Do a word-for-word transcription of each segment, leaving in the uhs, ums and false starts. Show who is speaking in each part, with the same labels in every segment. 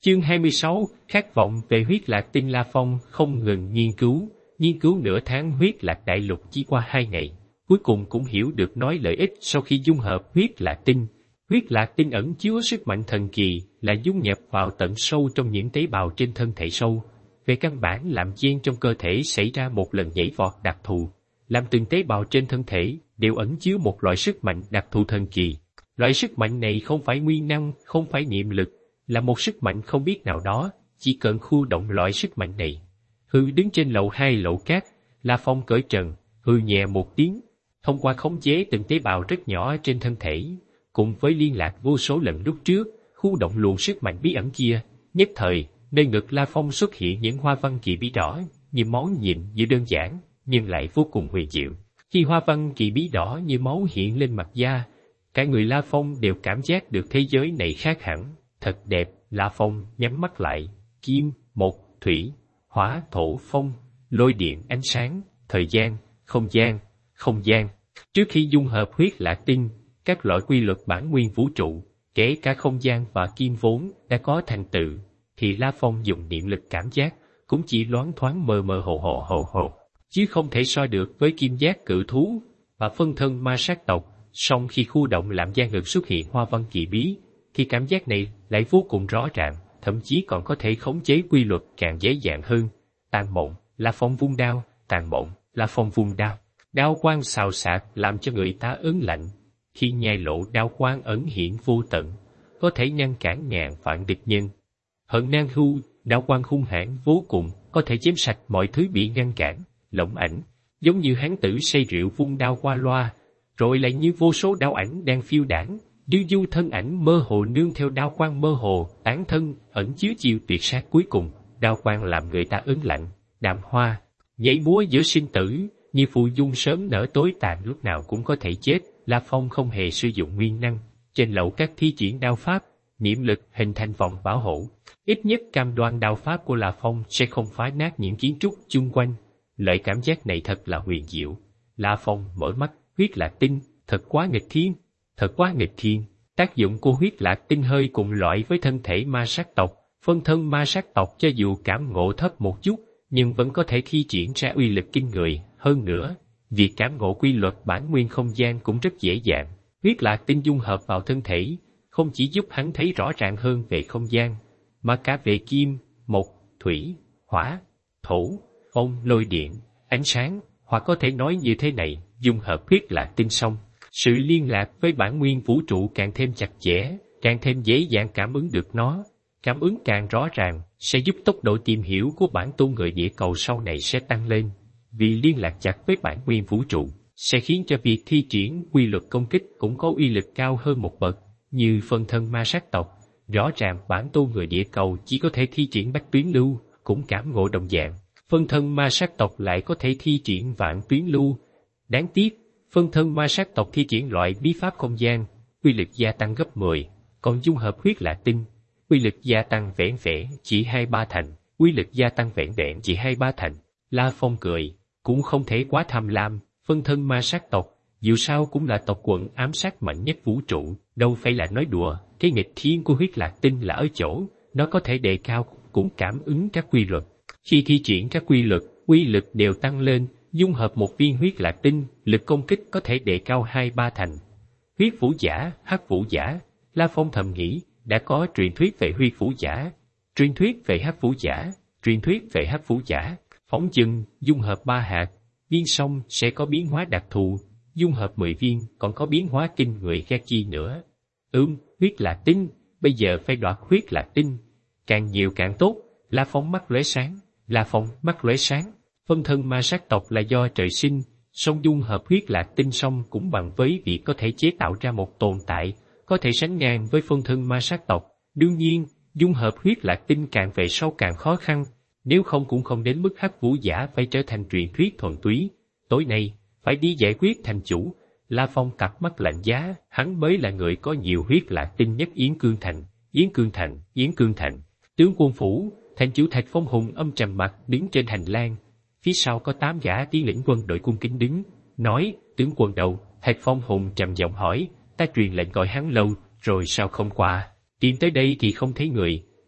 Speaker 1: Chương hai mươi sáu, khát vọng về huyết lạc tinh. La Phong không ngừng nghiên cứu, nghiên cứu nửa tháng huyết lạc đại lục chỉ qua hai ngày, cuối cùng cũng hiểu được nói lợi ích sau khi dung hợp huyết lạc tinh. Huyết lạc tinh ẩn chứa sức mạnh thần kỳ, là dung nhập vào tận sâu trong những tế bào trên thân thể sâu. Về căn bản làm gen trong cơ thể xảy ra một lần nhảy vọt đặc thù, làm từng tế bào trên thân thể đều ẩn chứa một loại sức mạnh đặc thù thần kỳ. Loại sức mạnh này không phải nguyên năng, không phải niệm lực, là một sức mạnh không biết nào đó, chỉ cần khu động loại sức mạnh này. Hư đứng trên lầu hai lầu cát, La Phong cởi trần, hư nhẹ một tiếng, thông qua khống chế từng tế bào rất nhỏ trên thân thể, cùng với liên lạc vô số lần lúc trước, khu động luồng sức mạnh bí ẩn kia. Nhất thời, nơi ngực La Phong xuất hiện những hoa văn kỳ bí đỏ, như máu nhìn như đơn giản, nhưng lại vô cùng huyền diệu. Khi hoa văn kỳ bí đỏ như máu hiện lên mặt da, cả người La Phong đều cảm giác được thế giới này khác hẳn, thật đẹp. La Phong nhắm mắt lại, kim, một, thủy, hỏa, thổ, phong, lôi điện, ánh sáng, thời gian, không gian, không gian. Trước khi dung hợp huyết lạc tinh, các loại quy luật bản nguyên vũ trụ, kể cả không gian và kim vốn đã có thành tựu, thì La Phong dùng niệm lực cảm giác, cũng chỉ loáng thoáng mơ mơ hồ hồ hồ hồ, chứ không thể so được với kim giác cự thú và phân thân ma sát tộc. Song khi khu động làm da ngực xuất hiện hoa văn kỳ bí, thì cảm giác này lại vô cùng rõ ràng, thậm chí còn có thể khống chế quy luật càng dễ dàng hơn. Tàn mộng, La Phong vung đao, tàn mộng, La Phong vung đao. Đao quang xào xạc làm cho người ta ớn lạnh. Khi nhai lộ đao quang ẩn hiện vô tận, có thể ngăn cản ngàn vạn địch nhân. Hận Nan Hưu, đao quang hung hãn vô cùng, có thể chém sạch mọi thứ bị ngăn cản. Lộng ảnh, giống như hán tử say rượu vung đao qua loa, rồi lại như vô số đao ảnh đang phiêu đãng. Điêu du thân ảnh mơ hồ nương theo đao quang mơ hồ, tán thân, ẩn chứa chiêu tuyệt sát cuối cùng. Đao quang làm người ta ớn lạnh. Đạm hoa, nhảy múa giữa sinh tử, như phù dung sớm nở tối tàn, lúc nào cũng có thể chết. La Phong không hề sử dụng nguyên năng, trên lậu các thi triển đao pháp, niệm lực hình thành vòng bảo hộ. Ít nhất cam đoan đao pháp của La Phong sẽ không phá nát những kiến trúc chung quanh. Loại cảm giác này thật là huyền diệu. La Phong mở mắt, huyết lạc tinh, thật quá nghịch thiên. Thật quá nghịch thiên, tác dụng của huyết lạc tinh hơi cùng loại với thân thể ma sát tộc, phân thân ma sát tộc cho dù cảm ngộ thấp một chút, nhưng vẫn có thể thi triển ra uy lực kinh người. Hơn nữa, việc cảm ngộ quy luật bản nguyên không gian cũng rất dễ dàng. Huyết lạc tinh dung hợp vào thân thể, không chỉ giúp hắn thấy rõ ràng hơn về không gian, mà cả về kim, mộc, thủy, hỏa, thổ, phong, lôi điện, ánh sáng, hoặc có thể nói như thế này, dung hợp huyết lạc tinh xong, sự liên lạc với bản nguyên vũ trụ càng thêm chặt chẽ, càng thêm dễ dàng cảm ứng được nó. Cảm ứng càng rõ ràng, sẽ giúp tốc độ tìm hiểu của bản tôn người địa cầu sau này sẽ tăng lên. Vì liên lạc chặt với bản nguyên vũ trụ, sẽ khiến cho việc thi triển quy luật công kích cũng có uy lực cao hơn một bậc. Như phân thân ma sát tộc, rõ ràng bản tôn người địa cầu chỉ có thể thi triển bách tuyến lưu, cũng cảm ngộ đồng dạng. Phân thân ma sát tộc lại có thể thi triển vạn tuyến lưu. Đáng tiếc, phân thân ma sát tộc thi triển loại bí pháp không gian, uy lực gia tăng gấp mười, còn dung hợp huyết lạc tinh, uy lực gia tăng vẻn vẹn chỉ hai ba thành, uy lực gia tăng vẻn vẹn chỉ hai ba thành. La Phong cười, cũng không thể quá tham lam, phân thân ma sát tộc, dù sao cũng là tộc quần ám sát mạnh nhất vũ trụ, đâu phải là nói đùa. Cái nghịch thiên của huyết lạc tinh là ở chỗ, nó có thể đề cao cũng cảm ứng các quy luật. Khi thi triển các quy luật, uy lực đều tăng lên. Dung hợp một viên huyết lạc tinh, lực công kích có thể đề cao hai ba thành. Huyết vũ giả, hắc vũ giả, La Phong thầm nghĩ, đã có truyền thuyết về huyết vũ giả, truyền thuyết về hắc vũ giả, truyền thuyết về hắc vũ giả. Phóng chừng, dung hợp ba hạt, viên xong sẽ có biến hóa đặc thù, dung hợp mười viên còn có biến hóa kinh người khác chi nữa. Ừm, huyết lạc tinh, bây giờ phải đoạt huyết lạc tinh, càng nhiều càng tốt. La Phong mắt lóe sáng, La Phong mắt lóe sáng. Phân thân ma sát tộc là do trời sinh, song dung hợp huyết lạc tinh xong cũng bằng với việc có thể chế tạo ra một tồn tại, có thể sánh ngang với phân thân ma sát tộc. Đương nhiên, dung hợp huyết lạc tinh càng về sau càng khó khăn, nếu không cũng không đến mức hắc vũ giả phải trở thành truyền thuyết thuần túy. Tối nay, phải đi giải quyết thành chủ. La Phong cặp mắt lạnh giá, hắn mới là người có nhiều huyết lạc tinh nhất Yến Cương Thành. Yến Cương Thành, Yến Cương Thành, tướng quân phủ, thành chủ Thạch Phong Hùng âm trầm mặt đứng trên hành lang. Phía sau có tám gã tiến lĩnh quân đội cung kính đứng, nói, tướng quân đầu. Thạch Phong Hùng trầm giọng hỏi, ta truyền lệnh gọi hắn lâu, rồi sao không qua? Tìm tới đây thì không thấy người.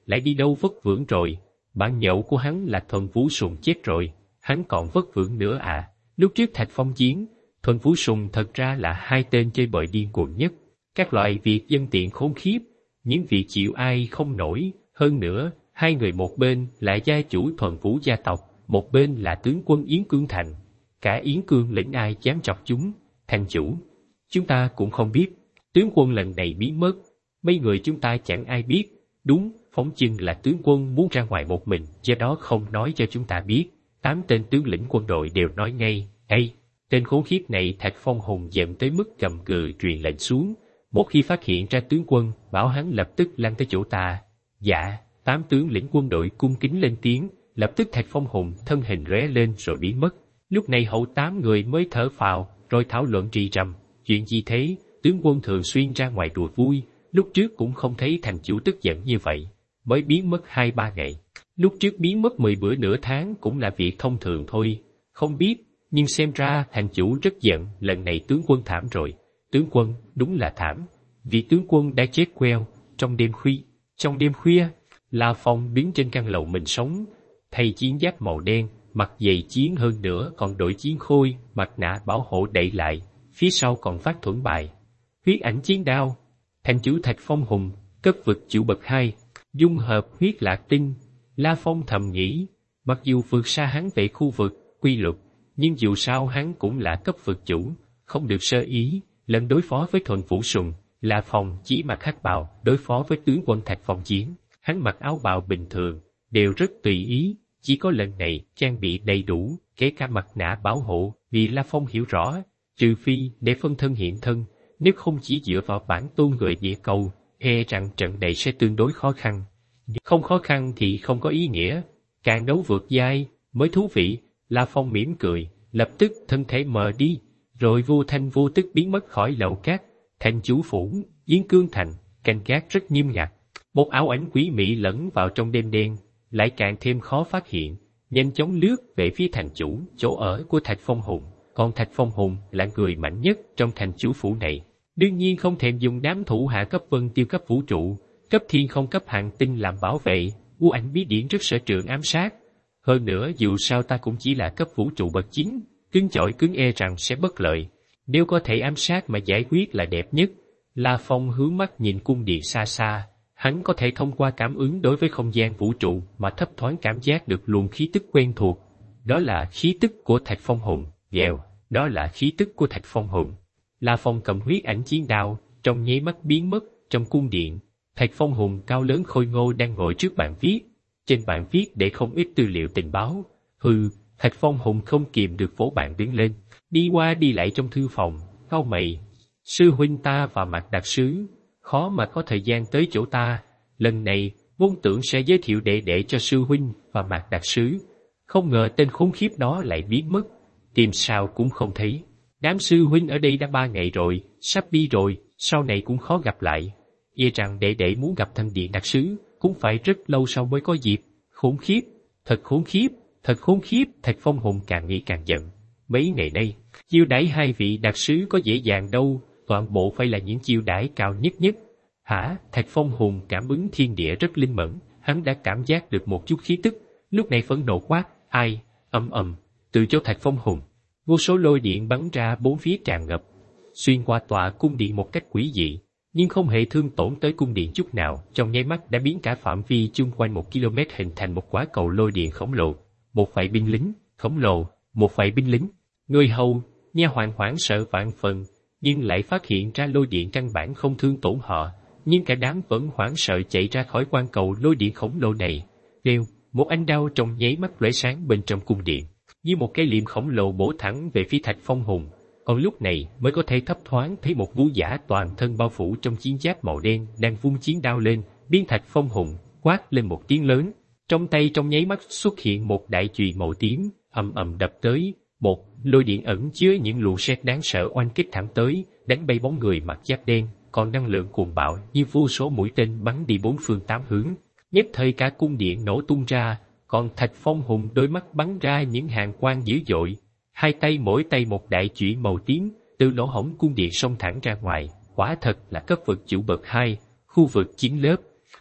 Speaker 1: lại đi đâu vất vưởng rồi, bạn nhậu của hắn là Thuần Vũ Sùng chết rồi, hắn còn vất vưởng nữa à. Lúc trước Thạch Phong chiến, Thuần Vũ Sùng thật ra là hai tên chơi bời điên cuồng nhất, các loại việc dân tiện khốn khiếp, những việc chịu ai không nổi, hơn nữa, hai người một bên là gia chủ Thuần Vũ gia tộc, một bên là tướng quân Yến Cương Thành, cả Yến Cương lĩnh ai dám chọc chúng. Thành chủ, chúng ta cũng không biết, tướng quân lần này biến mất, mấy người chúng ta chẳng ai biết, đúng, phóng chừng là tướng quân muốn ra ngoài một mình, do đó không nói cho chúng ta biết. Tám tên tướng lĩnh quân đội đều nói ngay, ây, tên khốn khiếp này. Thạch Phong Hùng giận tới mức cầm cừ truyền lệnh xuống, một khi phát hiện ra tướng quân, bảo hắn lập tức lăn tới chỗ ta. Dạ, tám tướng lĩnh quân đội cung kính lên tiếng, lập tức Thạch Phong Hùng thân hình ré lên rồi biến mất. Lúc này hậu tám người mới thở phào, rồi thảo luận rì rầm, chuyện gì thế, tướng quân thường xuyên ra ngoài đùa vui, lúc trước cũng không thấy thành chủ tức giận như vậy, mới biến mất hai ba ngày. Lúc trước biến mất mười bữa nửa tháng cũng là việc thông thường thôi, không biết, nhưng xem ra thành chủ rất giận, lần này tướng quân thảm rồi. Tướng quân, đúng là thảm, vì tướng quân đã chết queo, trong đêm khuya. Trong đêm khuya, La Phong đứng trên căn lầu mình sống, thay chiến giáp màu đen, mặc giày chiến hơn nữa còn đội chiến khôi, mặt nạ bảo hộ đậy lại, phía sau còn phát thuẫn bài. Huyết ảnh chiến đao, thành chủ Thạch Phong Hùng, cấp vực chủ bậc hai, dung hợp huyết lạc tinh. La Phong thầm nghĩ, mặc dù vượt xa hắn về khu vực, quy luật, nhưng dù sao hắn cũng là cấp vực chủ, không được sơ ý. Lần đối phó với Thuần Vũ Sùng, La Phong chỉ mặc hắc bào, đối phó với tướng quân Thạch Phong chiến, hắn mặc áo bào bình thường, đều rất tùy ý, chỉ có lần này trang bị đầy đủ, kể cả mặt nạ bảo hộ, vì La Phong hiểu rõ, trừ phi để phân thân hiện thân, nếu không chỉ dựa vào bản tôn người địa cầu, e rằng trận này sẽ tương đối khó khăn. Không khó khăn thì không có ý nghĩa, càng đấu vượt giai mới thú vị. La Phong mỉm cười, lập tức thân thể mờ đi, rồi vô thanh vô tức biến mất khỏi lầu cát. Thành chủ phủ, Yến Cương Thành, canh gác rất nghiêm ngặt. Một ảo ảnh quỷ mị lẫn vào trong đêm đen, lại càng thêm khó phát hiện, nhanh chóng lướt về phía thành chủ, chỗ ở của Thạch Phong Hùng. Còn Thạch Phong Hùng là người mạnh nhất trong thành chủ phủ này, đương nhiên không thèm dùng đám thủ hạ cấp vân tiêu cấp vũ trụ, cấp thiên không cấp hành tinh làm bảo vệ. U ảnh bí điển rất sở trường ám sát. Hơn nữa dù sao ta cũng chỉ là cấp vũ trụ bậc chín, cứng chọi cứng e rằng sẽ bất lợi. Nếu có thể ám sát mà giải quyết là đẹp nhất. La Phong hướng mắt nhìn cung điện xa xa, hắn có thể thông qua cảm ứng đối với không gian vũ trụ mà thấp thoáng cảm giác được luồng khí tức quen thuộc. Đó là khí tức của Thạch Phong Hùng. Dèo, đó là khí tức của Thạch Phong Hùng. La Phong cầm huyết ảnh chiến đao, trong nháy mắt biến mất trong cung điện. Thạch Phong Hùng cao lớn khôi ngô đang ngồi trước bàn viết, trên bàn viết để không ít tư liệu tình báo. Hừ, Thạch Phong Hùng không kìm được vỗ bàn đứng lên, đi qua đi lại trong thư phòng, cau mày. Sư huynh ta và Mạc Đặc Sứ, khó mà có thời gian tới chỗ ta. Lần này, vốn tưởng sẽ giới thiệu đệ đệ cho sư huynh và Mạc Đặc Sứ. Không ngờ tên khốn khiếp đó lại biến mất, tìm sao cũng không thấy. Đám sư huynh ở đây đã ba ngày rồi, sắp đi rồi, sau này cũng khó gặp lại. E rằng đệ đệ muốn gặp thần điện đặc sứ, cũng phải rất lâu sau mới có dịp. Khốn khiếp, thật khốn khiếp, thật khốn khiếp. Thạch Phong Hùng càng nghĩ càng giận. Mấy ngày nay, chiêu đãi hai vị đặc sứ có dễ dàng đâu, toàn bộ phải là những chiêu đãi cao nhất nhất. Hả? Thạch Phong Hùng cảm ứng thiên địa rất linh mẫn, hắn đã cảm giác được một chút khí tức, lúc này phẫn nộ quát, ai? Ầm ầm, từ chỗ Thạch Phong Hùng, vô số lôi điện bắn ra bốn phía tràn ngập, xuyên qua tòa cung điện một cách quỷ dị, nhưng không hề thương tổn tới cung điện chút nào, trong nháy mắt đã biến cả phạm vi chung quanh một ki lô mét hình thành một quả cầu lôi điện khổng lồ. Một vài binh lính khổng lồ, một vài binh lính, người hầu, nha hoàn hoảng sợ vạn phần, nhưng lại phát hiện ra lôi điện căn bản không thương tổn họ, nhưng cả đám vẫn hoảng sợ chạy ra khỏi quan cầu lôi điện khổng lồ này. Rêu, một ánh đao trong nháy mắt lóe sáng bên trong cung điện, như một cái liềm khổng lồ bổ thẳng về phía Thạch Phong Hùng. Còn lúc này mới có thể thấp thoáng thấy một vũ giả toàn thân bao phủ trong chiến giáp màu đen đang vung chiến đao lên, biến Thạch Phong Hùng quát lên một tiếng lớn, trong tay trong nháy mắt xuất hiện một đại chùy màu tím, ầm ầm đập tới. Một lôi điện ẩn chứa những luồng sét đáng sợ oanh kích thẳng tới, đánh bay bóng người mặc giáp đen, còn năng lượng cuồng bạo như vô số mũi tên bắn đi bốn phương tám hướng, nhất thời cả cung điện nổ tung ra. Còn Thạch Phong Hùng đôi mắt bắn ra những hàng quang dữ dội, hai tay mỗi tay một đại chủy màu tím, từ lỗ hổng cung điện xông thẳng ra ngoài. Quả thật là cấp vực chủ bậc hai, khu vực chiến lớp.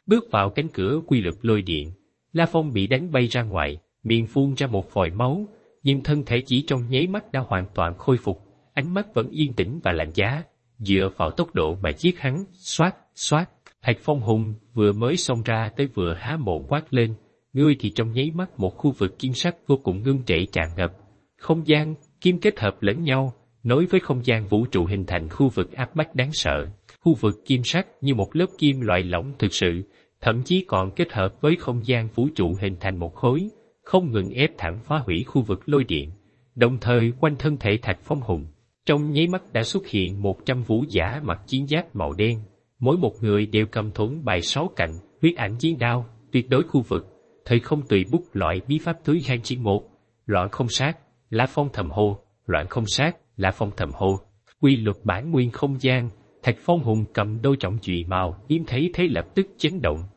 Speaker 1: Bước vào cánh cửa quy luật lôi điện, La Phong bị đánh bay ra ngoài, miệng phun ra một vòi máu, nhưng thân thể chỉ trong nháy mắt đã hoàn toàn khôi phục, ánh mắt vẫn yên tĩnh và lạnh giá, dựa vào tốc độ mà giết hắn, xoát, xoát. Thạch Phong Hùng vừa mới xông ra tới vừa há mồm quát lên, ngươi thì trong nháy mắt một khu vực kim sắc vô cùng ngưng trệ tràn ngập. Không gian, kim kết hợp lẫn nhau, nối với không gian vũ trụ hình thành khu vực áp bách đáng sợ. Khu vực kim sắc như một lớp kim loại lỏng thực sự, thậm chí còn kết hợp với không gian vũ trụ hình thành một khối, không ngừng ép thẳng phá hủy khu vực lôi điện. Đồng thời quanh thân thể Thạch Phong Hùng, trong nháy mắt đã xuất hiện một trăm vũ giả mặc chiến giáp màu đen, mỗi một người đều cầm thuẫn bài sáu cạnh, huyết ảnh chiến đao, tuyệt đối khu vực, thời không tùy bút loại bí pháp thứ hai chiến một, loạn không sát, La Phong thầm hô, loạn không sát, La Phong thầm hô, quy luật bản nguyên không gian. Thạch Phong Hùng cầm đôi trọng chùy màu, yếm thấy thế lập tức chấn động,